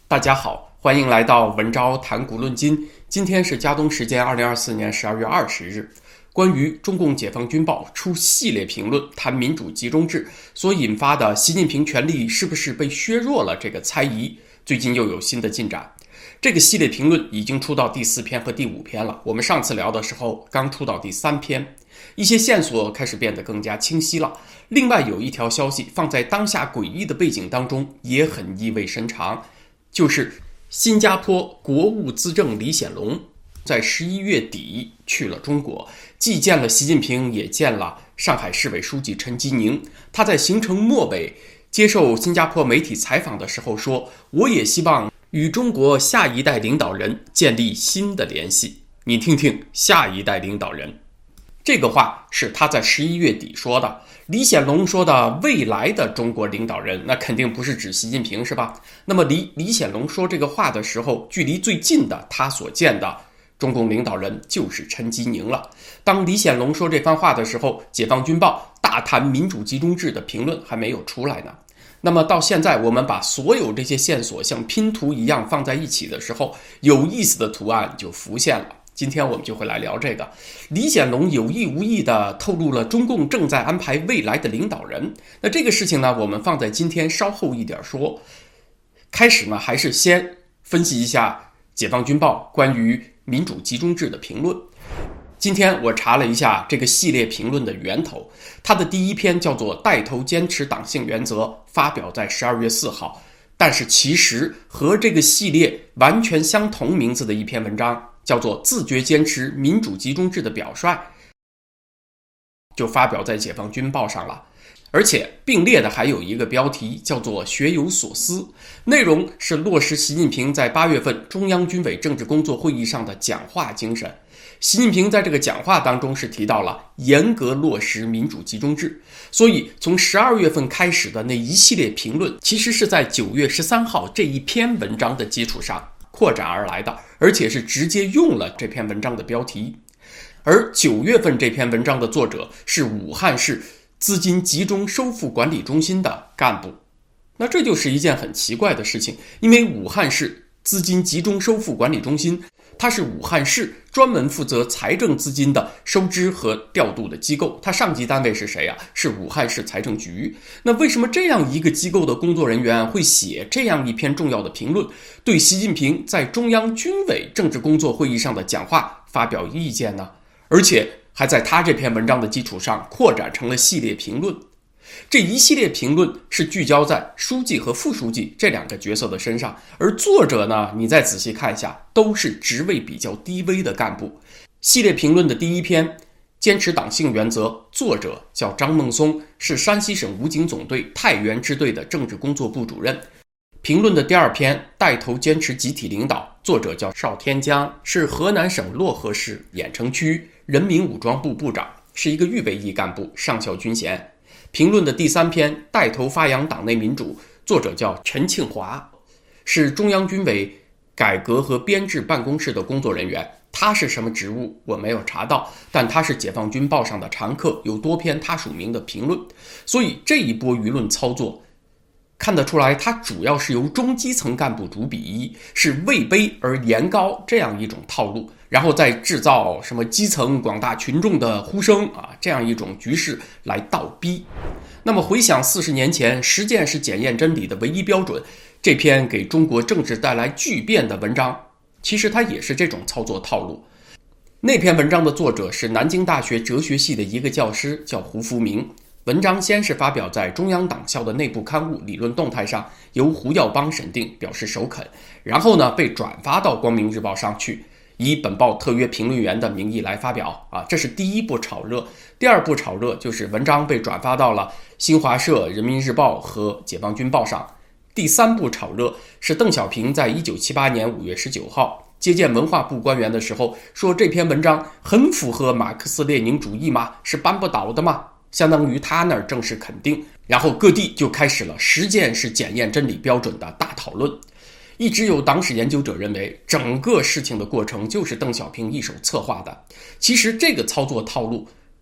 大家好，欢迎来到文昭谈古论今。今天是加东时间2024年12月20日。关于中共解放军报出系列评论谈民主集中制所引发的习近平权力是不是被削弱了这个猜疑，最近又有新的进展。这个系列评论已经出到第4篇和第5篇了，我们上次聊的时候刚出到第3篇，一些线索开始变得更加清晰了。另外有一条消息放在当下诡异的背景当中也很意味深长，就是新加坡国务资政李显龙在11月底去了中国，既见了习近平，也见了上海市委书记陈吉宁。他在行程末尾接受新加坡媒体采访的时候说，我也希望与中国下一代领导人建立新的联系。你听听，下一代领导人，这个话是他在11月底说的。李显龙说的未来的中国领导人，那肯定不是指习近平，是吧？那么李显龙说这个话的时候，距离最近的他所见的中共领导人就是陈吉宁了。当李显龙说这番话的时候，解放军报大谈民主集中制的评论还没有出来呢。那么到现在我们把所有这些线索像拼图一样放在一起的时候，有意思的图案就浮现了。今天我们就会来聊这个。李显龙有意无意地透露了中共正在安排未来的领导人。那这个事情呢，我们放在今天稍后一点说。开始呢，还是先分析一下解放军报关于民主集中制的评论。今天我查了一下这个系列评论的源头，它的第一篇叫做带头坚持党性原则，发表在12月4号。但是其实和这个系列完全相同名字的一篇文章叫做自觉坚持民主集中制的表率，就发表在解放军报上了。而且并列的还有一个标题叫做学有所思，内容是落实习近平在8月份中央军委政治工作会议上的讲话精神。习近平在这个讲话当中是提到了严格落实民主集中制，所以从12月份开始的那一系列评论，其实是在9月13号这一篇文章的基础上扩展而来的，而且是直接用了这篇文章的标题。而9月份这篇文章的作者是武汉市资金集中收复管理中心的干部。那这就是一件很奇怪的事情，因为武汉市资金集中收复管理中心，它是武汉市专门负责财政资金的收支和调度的机构，它上级单位是谁啊？是武汉市财政局。那为什么这样一个机构的工作人员会写这样一篇重要的评论，对习近平在中央军委政治工作会议上的讲话发表意见呢？而且还在他这篇文章的基础上扩展成了系列评论。这一系列评论是聚焦在书记和副书记这两个角色的身上，而作者呢，你再仔细看一下，都是职位比较低微的干部。系列评论的第一篇坚持党性原则，作者叫张孟松，是山西省武警总队太原支队的政治工作部主任。评论的第二篇带头坚持集体领导，作者叫邵天江，是河南省漯河市郾城区人民武装部部长，是一个预备役干部，上校军衔。评论的第3篇带头发扬党内民主，作者叫陈庆华，是中央军委改革和编制办公室的工作人员。他是什么职务我没有查到，但他是解放军报上的常客，有多篇他署名的评论。所以这一波舆论操作看得出来，它主要是由中基层干部主笔，是位卑而言高这样一种套路，然后再制造什么基层广大群众的呼声啊，这样一种局势来倒逼。那么回想40年前，实践是检验真理的唯一标准，这篇给中国政治带来巨变的文章，其实它也是这种操作套路。那篇文章的作者是南京大学哲学系的一个教师，叫胡福明。文章先是发表在中央党校的内部刊物《理论动态》上，由胡耀邦审定，表示首肯，然后呢被转发到光明日报上去，以本报特约评论员的名义来发表啊，这是第一步炒热。第二步炒热就是文章被转发到了新华社、人民日报和解放军报上。第三步炒热是邓小平在1978年5月19号接见文化部官员的时候说，这篇文章很符合马克思列宁主义吗？是扳不倒的吗？相当于他那儿正式肯定，然后各地就开始了实践是检验真理标准的大讨论。一直有党史研究者认为，整个事情的过程就是邓小平一手策划的。其实这个操作套路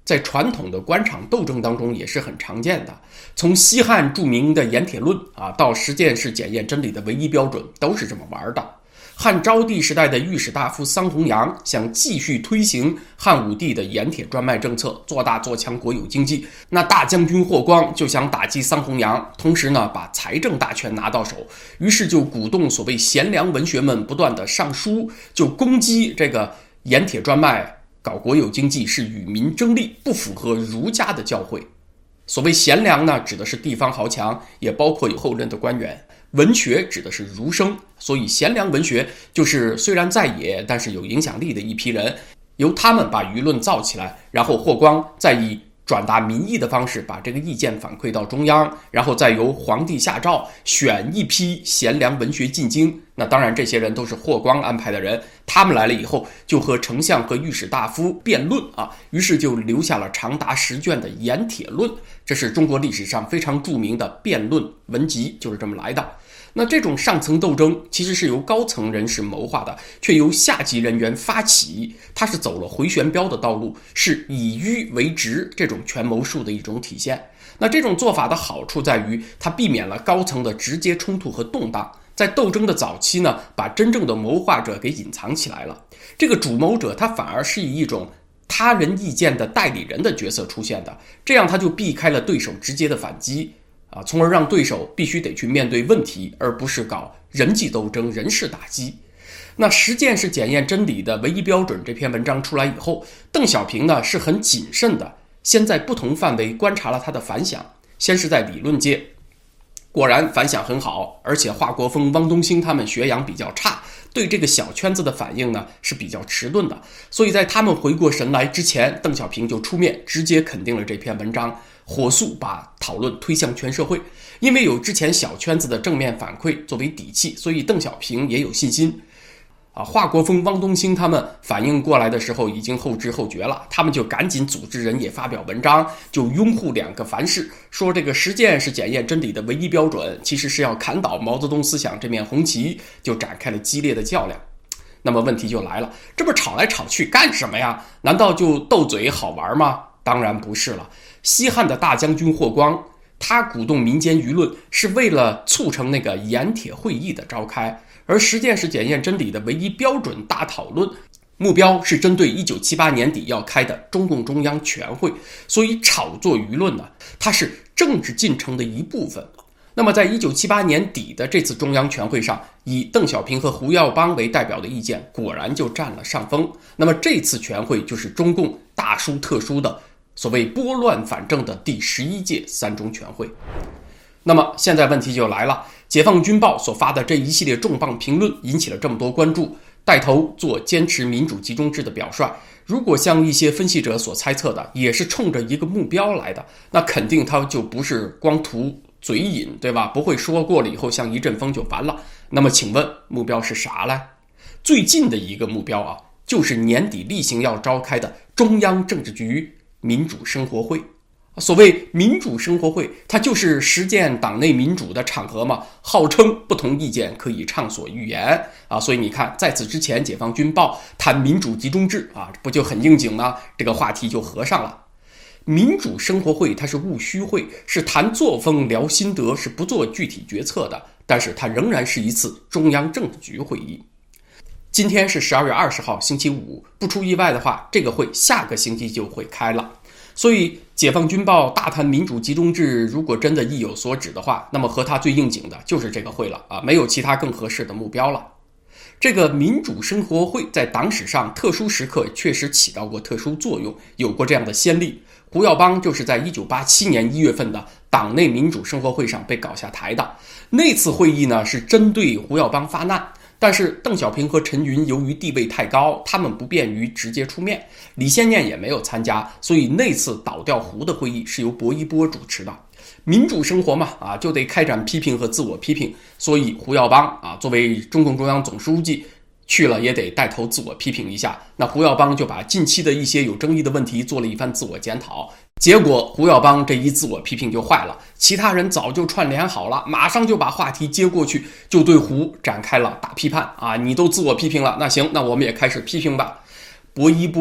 在传统的官场斗争当中也是很常见的。从西汉著名的盐铁论到实践是检验真理的唯一标准，都是这么玩的。汉昭帝时代的御史大夫桑弘羊想继续推行汉武帝的盐铁专卖政策，做大做强国有经济。那大将军霍光就想打击桑弘羊，同时呢把财政大权拿到手，于是就鼓动所谓贤良文学们不断的上书，就攻击这个盐铁专卖搞国有经济是与民争利，不符合儒家的教诲。所谓贤良呢，指的是地方豪强，也包括有后任的官员。文学指的是儒生，所以贤良文学就是虽然在野，但是有影响力的一批人，由他们把舆论造起来，然后霍光再以转达民意的方式把这个意见反馈到中央，然后再由皇帝下诏选一批贤良文学进京。那当然这些人都是霍光安排的人，他们来了以后就和丞相和御史大夫辩论于是就留下了长达10卷的盐铁论，这是中国历史上非常著名的辩论文集，就是这么来的。那这种上层斗争其实是由高层人士谋划的，却由下级人员发起，它是走了回旋镖的道路，是以迂为直这种权谋术的一种体现。那这种做法的好处在于它避免了高层的直接冲突和动荡，在斗争的早期呢，把真正的谋划者给隐藏起来了。这个主谋者他反而是以一种他人意见的代理人的角色出现的，这样他就避开了对手直接的反击从而让对手必须得去面对问题，而不是搞人际斗争、人事打击。那实践是检验真理的唯一标准这篇文章出来以后，邓小平呢是很谨慎的，先在不同范围观察了他的反响。先是在理论界，果然反响很好，而且华国锋、汪东兴他们学养比较差，对这个小圈子的反应呢是比较迟钝的，所以在他们回过神来之前，邓小平就出面直接肯定了这篇文章，火速把讨论推向全社会。因为有之前小圈子的正面反馈作为底气，所以邓小平也有信心华国锋、汪东兴他们反应过来的时候已经后知后觉了，他们就赶紧组织人也发表文章，就拥护2个凡是，说这个实践是检验真理的唯一标准，其实是要砍倒毛泽东思想这面红旗，就展开了激烈的较量。那么问题就来了，这不吵来吵去干什么呀？难道就斗嘴好玩吗？当然不是了。西汉的大将军霍光，他鼓动民间舆论是为了促成那个盐铁会议的召开，而实践是检验真理的唯一标准大讨论，目标是针对1978年底要开的中共中央全会，所以炒作舆论呢，它是政治进程的一部分。那么在1978年底的这次中央全会上，以邓小平和胡耀邦为代表的意见果然就占了上风。那么这次全会就是中共大书特书的所谓拨乱反正的第11届3中全会。那么现在问题就来了，解放军报所发的这一系列重磅评论引起了这么多关注，带头做坚持民主集中制的表率，如果像一些分析者所猜测的也是冲着一个目标来的，那肯定他就不是光图嘴瘾，对吧？不会说过了以后像一阵风就完了。那么请问目标是啥呢？最近的一个目标就是年底例行要召开的中央政治局民主生活会。所谓民主生活会，它就是实践党内民主的场合嘛，号称不同意见可以畅所欲言所以你看，在此之前解放军报谈民主集中制不就很应景吗？这个话题就合上了。民主生活会它是务虚会，是谈作风聊心得，是不做具体决策的，但是它仍然是一次中央政治局会议。今天是12月20号星期五，不出意外的话，这个会下个星期就会开了。所以解放军报大谈民主集中制，如果真的意有所指的话，那么和它最应景的就是这个会了没有其他更合适的目标了。这个民主生活会在党史上特殊时刻确实起到过特殊作用，有过这样的先例。胡耀邦就是在1987年1月份的党内民主生活会上被搞下台的。那次会议呢是针对胡耀邦发难，但是邓小平和陈云由于地位太高，他们不便于直接出面，李先念也没有参加，所以那次倒掉胡的会议是由薄一波主持的。民主生活嘛就得开展批评和自我批评，所以胡耀邦作为中共中央总书记去了也得带头自我批评一下。那胡耀邦就把近期的一些有争议的问题做了一番自我检讨，结果胡耀邦这一自我批评就坏了，其他人早就串联好了，马上就把话题接过去，就对胡展开了大批判你都自我批评了，那行，那我们也开始批评吧。薄一波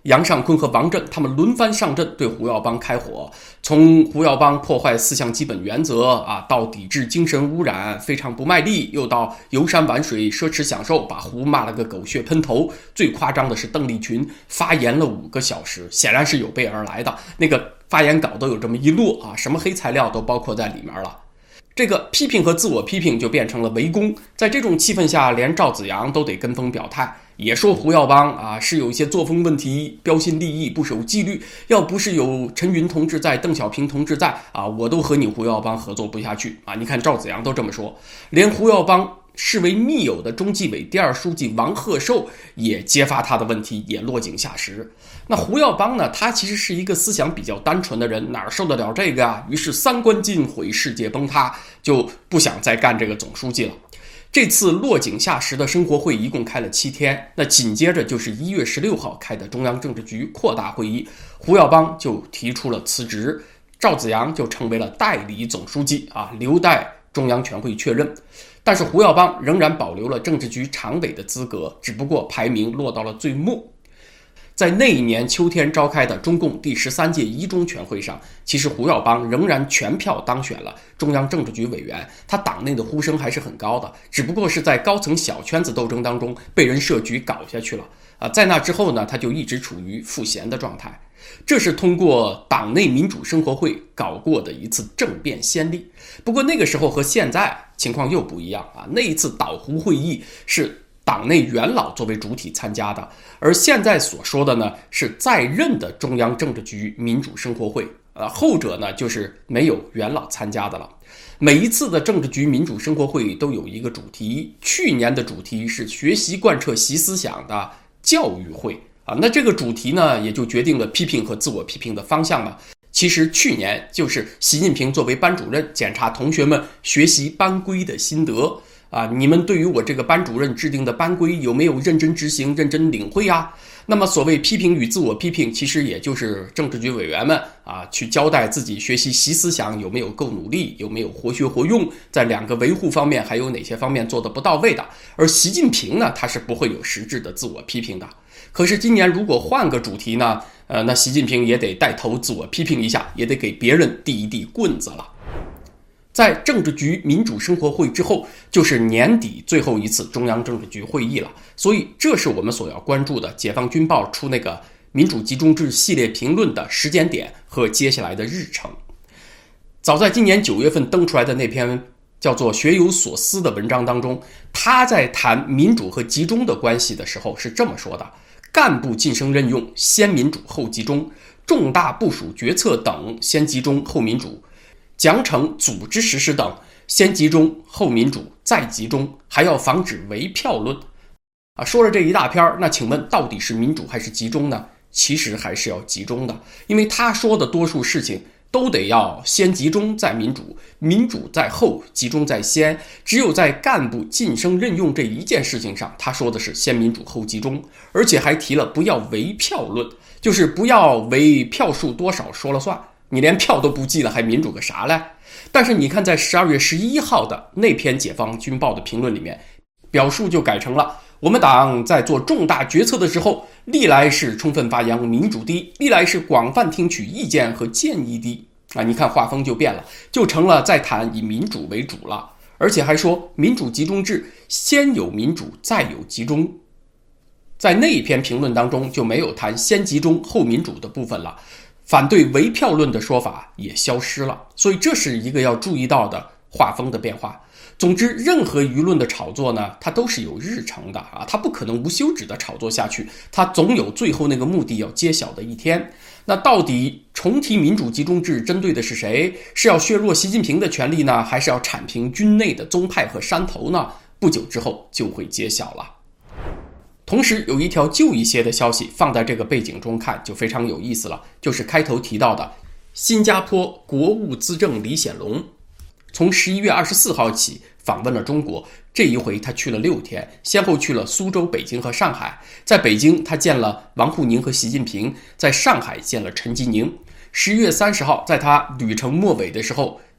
杨尚昆和王震他们轮番上阵对胡耀邦开火，从胡耀邦破坏4项基本原则到抵制精神污染非常不卖力，又到游山玩水奢侈享受，把胡骂了个狗血喷头。最夸张的是邓丽群发言了5个小时，显然是有备而来的，那个发言稿都有这么一摞什么黑材料都包括在里面了。这个批评和自我批评就变成了围攻，在这种气氛下，连赵紫阳都得跟风表态，也说胡耀邦是有一些作风问题，标新立异，不守纪律，要不是有陈云同志在，邓小平同志在我都和你胡耀邦合作不下去你看赵紫阳都这么说，连胡耀邦视为密友的中纪委第2书记王鹤寿也揭发他的问题，也落井下石。那胡耀邦呢，他其实是一个思想比较单纯的人，哪受得了这个于是3观尽毁，世界崩塌，就不想再干这个总书记了。这次落井下石的生活会一共开了7天，那紧接着就是1月16号开的中央政治局扩大会议，胡耀邦就提出了辞职，赵紫阳就成为了代理总书记留待中央全会确认。但是胡耀邦仍然保留了政治局常委的资格，只不过排名落到了最末。在那一年秋天召开的中共第13届一中全会上，其实胡耀邦仍然全票当选了中央政治局委员，他党内的呼声还是很高的，只不过是在高层小圈子斗争当中被人设局搞下去了在那之后呢，他就一直处于赋闲的状态。这是通过党内民主生活会搞过的一次政变先例。不过那个时候和现在情况又不一样那一次倒胡会议是党内元老作为主体参加的，而现在所说的呢是在任的中央政治局民主生活会后者呢就是没有元老参加的了。每一次的政治局民主生活会都有一个主题，去年的主题是学习贯彻习思想的教育会那这个主题呢也就决定了批评和自我批评的方向了。其实去年就是习近平作为班主任检查同学们学习班规的心得你们对于我这个班主任制定的班规有没有认真执行、认真领会那么所谓批评与自我批评，其实也就是政治局委员们去交代自己学习习思想有没有够努力，有没有活学活用，在2个维护方面还有哪些方面做得不到位的。而习近平呢，他是不会有实质的自我批评的。可是今年如果换个主题呢，那习近平也得带头自我批评一下，也得给别人递一递棍子了。在政治局民主生活会之后，就是年底最后一次中央政治局会议了，所以这是我们所要关注的解放军报出那个民主集中制系列评论的时间点和接下来的日程。早在今年9月份登出来的那篇叫做学有所思的文章当中，他在谈民主和集中的关系的时候是这么说的：干部晋升任用先民主后集中，重大部署决策等先集中后民主，奖惩组织实施等先集中后民主再集中，还要防止围票论说了这一大篇，那请问到底是民主还是集中呢？其实还是要集中的，因为他说的多数事情都得要先集中再民主，民主在后，集中在先。只有在干部晋升任用这一件事情上，他说的是先民主后集中，而且还提了不要围票论，就是不要为票数多少说了算，你连票都不记了，还民主个啥嘞？但是你看在12月11号的那篇解放军报的评论里面，表述就改成了：我们党在做重大决策的时候，历来是充分发扬民主的，历来是广泛听取意见和建议的你看画风就变了，就成了在谈以民主为主了，而且还说民主集中制先有民主再有集中。在那一篇评论当中就没有谈先集中后民主的部分了，反对围票论的说法也消失了，所以这是一个要注意到的画风的变化。总之，任何舆论的炒作呢，它都是有日程的它不可能无休止的炒作下去，它总有最后那个目的要揭晓的一天。那到底重提民主集中制针对的是谁？是要削弱习近平的权力呢，还是要铲平军内的宗派和山头呢？不久之后就会揭晓了。同时有一条旧一些的消息放在这个背景中看就非常有意思了，就是开头提到的新加坡国务资政李显龙从11月24号起访问了中国，这一回他去了6天，先后去了苏州、北京和上海。在北京他见了王沪宁和习近平，在上海见了陈吉宁。11月30号在他旅程末尾的时候，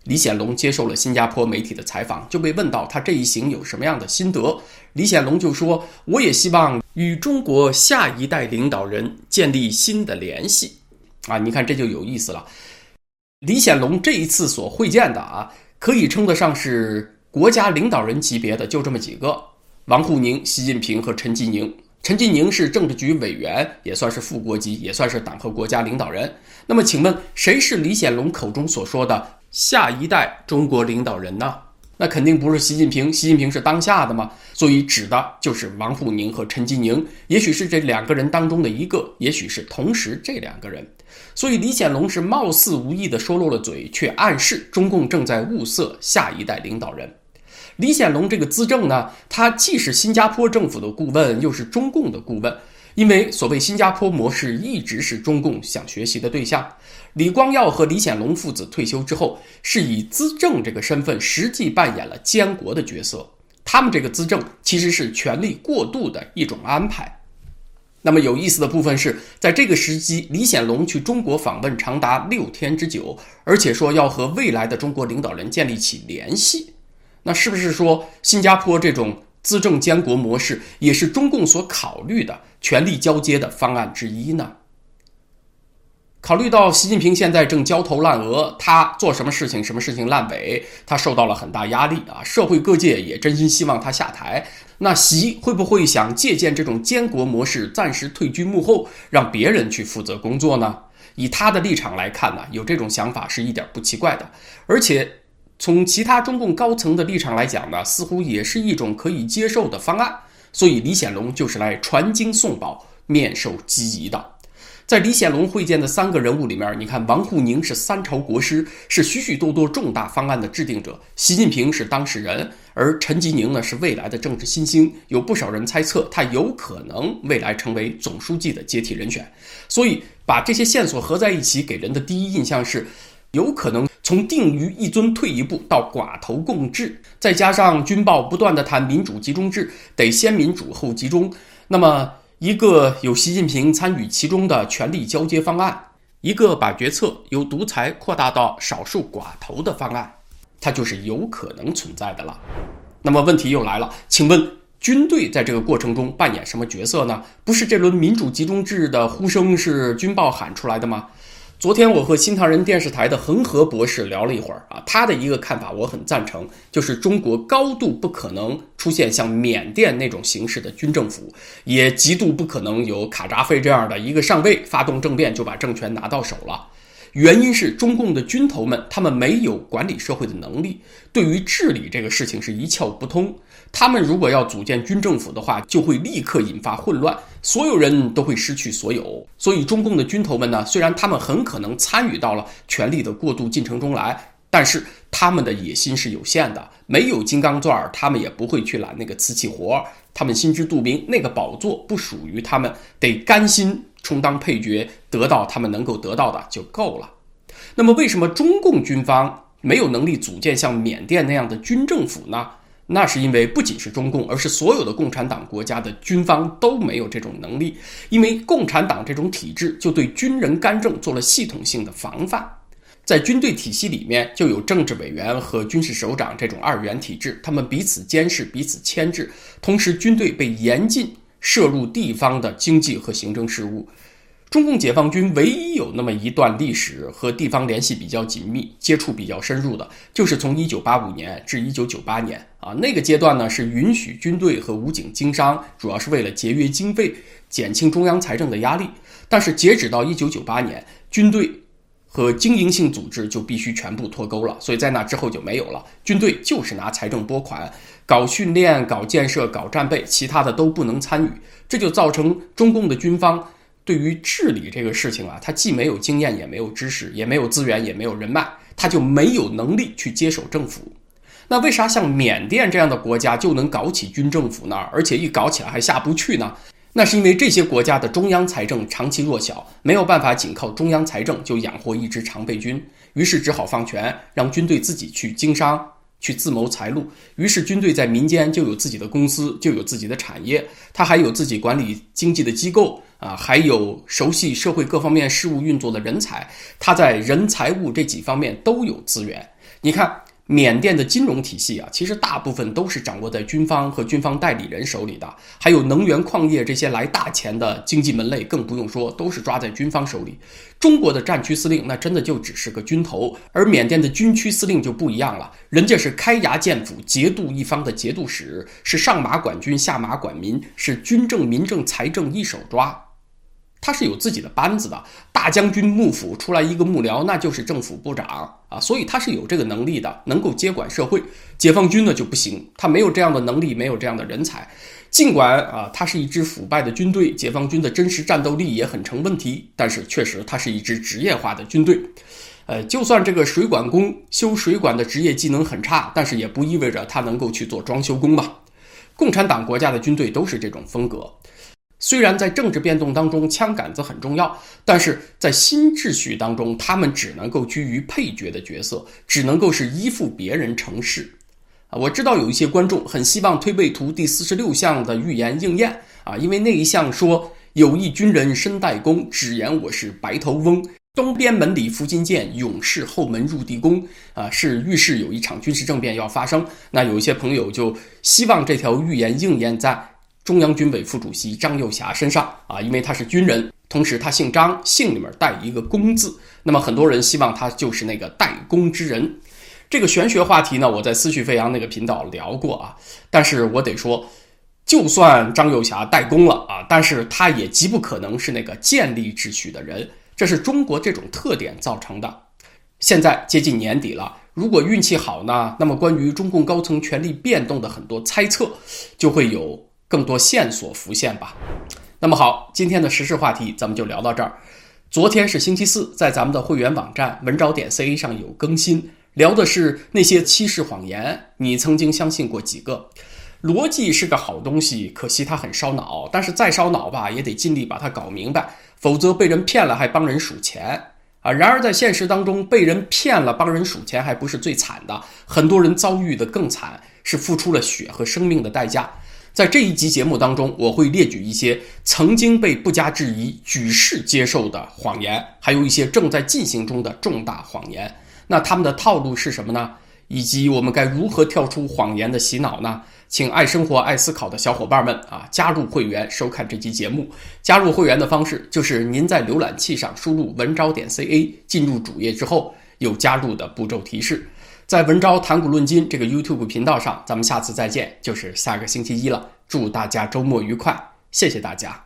李显龙接受了新加坡媒体的采访，就被问到他这一行有什么样的心得。李显龙就说：“我也希望与中国下一代领导人建立新的联系。”你看这就有意思了。李显龙这一次所会见的可以称得上是国家领导人级别的，就这么几个：王沪宁、习近平和陈吉宁。陈吉宁是政治局委员，也算是副国级，也算是党和国家领导人。那么请问谁是李显龙口中所说的下一代中国领导人呢？那肯定不是习近平，习近平是当下的嘛，所以指的就是王沪宁和陈吉宁，也许是这两个人当中的一个，也许是同时这两个人。所以李显龙是貌似无意地说漏了嘴，却暗示中共正在物色下一代领导人。李显龙这个资政呢，他既是新加坡政府的顾问，又是中共的顾问，因为所谓新加坡模式一直是中共想学习的对象。李光耀和李显龙父子退休之后，是以资政这个身份实际扮演了监国的角色。他们这个资政其实是权力过渡的一种安排。那么有意思的部分是，在这个时机，李显龙去中国访问长达6天之久，而且说要和未来的中国领导人建立起联系。那是不是说新加坡这种资政监国模式也是中共所考虑的权力交接的方案之一呢？考虑到习近平现在正焦头烂额，他做什么事情烂尾，他受到了很大压力社会各界也真心希望他下台。那习会不会想借鉴这种监国模式，暂时退居幕后，让别人去负责工作呢？以他的立场来看呢，有这种想法是一点不奇怪的，而且从其他中共高层的立场来讲呢，似乎也是一种可以接受的方案。所以李显龙就是来传经送宝，面授机宜的。在李显龙会见的3个人物里面，你看王沪宁是3朝国师，是许许多多重大方案的制定者，习近平是当事人，而陈吉宁呢是未来的政治新星，有不少人猜测他有可能未来成为总书记的接替人选。所以把这些线索合在一起，给人的第一印象是有可能从定于一尊退一步到寡头共治，再加上军报不断的谈民主集中制，得先民主后集中，那么一个有习近平参与其中的权力交接方案，一个把决策由独裁扩大到少数寡头的方案，它就是有可能存在的了。那么问题又来了，请问军队在这个过程中扮演什么角色呢？不是这轮民主集中制的呼声是军报喊出来的吗？昨天我和新唐人电视台的恒河博士聊了一会儿他的一个看法我很赞成，就是中国高度不可能出现像缅甸那种形式的军政府，也极度不可能有卡扎菲这样的一个上尉发动政变就把政权拿到手了。原因是中共的军头们他们没有管理社会的能力，对于治理这个事情是一窍不通。他们如果要组建军政府的话，就会立刻引发混乱，所有人都会失去所有。所以中共的军头们呢，虽然他们很可能参与到了权力的过渡进程中来，但是他们的野心是有限的，没有金刚钻，他们也不会去揽那个瓷器活，他们心知肚明，那个宝座不属于他们，得甘心充当配角，得到他们能够得到的就够了。那么为什么中共军方没有能力组建像缅甸那样的军政府呢？那是因为不仅是中共，而是所有的共产党国家的军方都没有这种能力，因为共产党这种体制就对军人干政做了系统性的防范。在军队体系里面就有政治委员和军事首长这种2元体制，他们彼此监视彼此牵制，同时军队被严禁涉入地方的经济和行政事务。中共解放军唯一有那么一段历史和地方联系比较紧密，接触比较深入的，就是从1985年至1998年那个阶段呢，是允许军队和武警经商，主要是为了节约经费，减轻中央财政的压力。但是截止到1998年，军队和经营性组织就必须全部脱钩了，所以在那之后就没有了。军队就是拿财政拨款，搞训练、搞建设、搞战备，其他的都不能参与。这就造成中共的军方对于治理这个事情他既没有经验，也没有知识，也没有资源，也没有人脉，他就没有能力去接手政府。那为啥像缅甸这样的国家就能搞起军政府呢？而且一搞起来还下不去呢？那是因为这些国家的中央财政长期弱小，没有办法仅靠中央财政就养活一支常备军，于是只好放权，让军队自己去经商，去自谋财路。于是军队在民间就有自己的公司，就有自己的产业，他还有自己管理经济的机构还有熟悉社会各方面事务运作的人才，他在人财物这几方面都有资源。 你看缅甸的金融体系啊，其实大部分都是掌握在军方和军方代理人手里的，还有能源矿业这些来大钱的经济门类更不用说，都是抓在军方手里。中国的战区司令那真的就只是个军头，而缅甸的军区司令就不一样了，人家是开衙建府节度一方的节度使，是上马管军下马管民，是军政民政财政一手抓。他是有自己的班子的，大将军幕府出来一个幕僚，那就是政府部长啊，所以他是有这个能力的，能够接管社会。解放军呢就不行，他没有这样的能力，没有这样的人才。尽管他是一支腐败的军队，解放军的真实战斗力也很成问题，但是确实他是一支职业化的军队。就算这个水管工修水管的职业技能很差，但是也不意味着他能够去做装修工吧。共产党国家的军队都是这种风格。虽然在政治变动当中枪杆子很重要，但是在新秩序当中，他们只能够居于配角的角色，只能够是依附别人成事。我知道有一些观众很希望推背图第46项的预言应验因为那一项说有一军人身带弓，只言我是白头翁，东边门里伏金剑，勇士后门入地宫是预示有一场军事政变要发生。那有一些朋友就希望这条预言应验在中央军委副主席张又侠身上因为他是军人，同时他姓张，姓里面带一个公字，那么很多人希望他就是那个带弓之人。这个玄学话题呢，我在思绪飞扬那个频道聊过但是我得说，就算张又侠带弓了但是他也极不可能是那个建立秩序的人，这是中国这种特点造成的。现在接近年底了，如果运气好呢，那么关于中共高层权力变动的很多猜测就会有更多线索浮现吧。那么好，今天的时事话题咱们就聊到这儿。昨天是星期四，在咱们的会员网站文招点 CA 上有更新，聊的是那些欺世谎言，你曾经相信过几个？逻辑是个好东西，可惜它很烧脑，但是再烧脑吧，也得尽力把它搞明白，否则被人骗了还帮人数钱然而在现实当中，被人骗了帮人数钱还不是最惨的，很多人遭遇的更惨，是付出了血和生命的代价。在这一集节目当中，我会列举一些曾经被不加质疑举世接受的谎言，还有一些正在进行中的重大谎言。那他们的套路是什么呢？以及我们该如何跳出谎言的洗脑呢？请爱生活爱思考的小伙伴们加入会员收看这期节目。加入会员的方式就是您在浏览器上输入文招点 CA， 进入主页之后有加入的步骤提示。在文招谈古论今这个 YouTube 频道上，咱们下次再见，就是下个星期一了。祝大家周末愉快，谢谢大家。